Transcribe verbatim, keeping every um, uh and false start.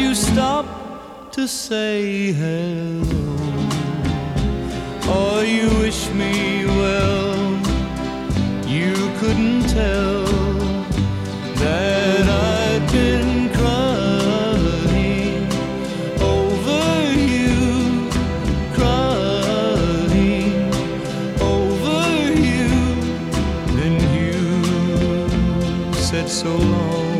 you stop to say hello, or you wish me well. You couldn't tell that I'd been crying over you, crying over you. Then you said so long.